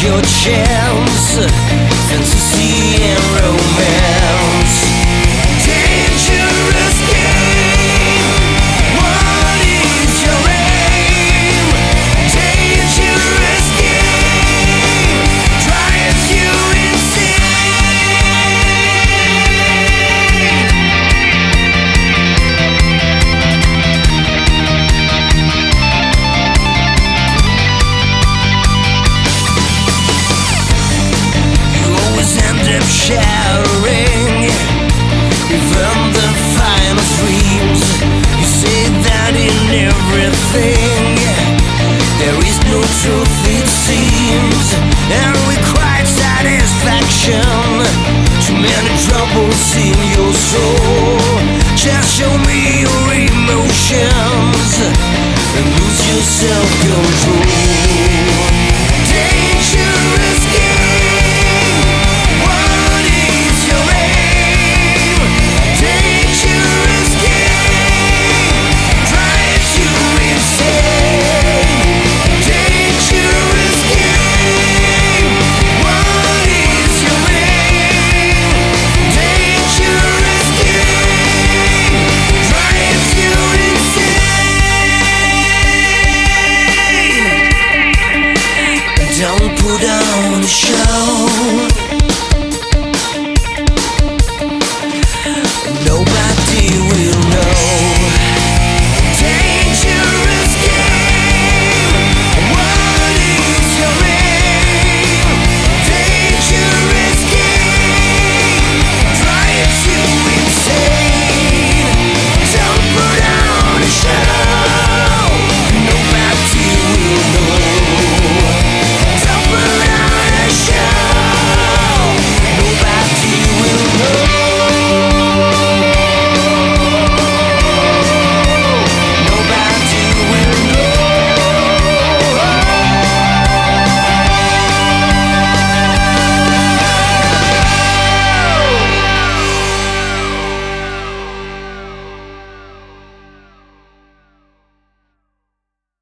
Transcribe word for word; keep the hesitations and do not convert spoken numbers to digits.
your chance. Fantasy and romance. Dangerous game. What is your aim? Dangerous game. Drives you shattering even the finest dreams. You say that in everything there is no truth, it seems, and required satisfaction. Too many troubles in your soul.